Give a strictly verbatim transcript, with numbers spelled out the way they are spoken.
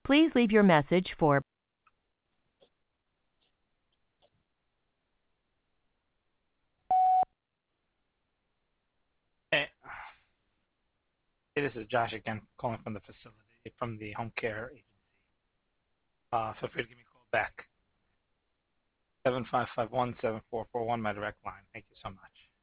Please leave your message for Hey, hey, this is Josh again, calling from the facility, from the home care agency. Uh, feel free to give me a call back. seven five five one, seven four four one, my direct line. Thank you so much.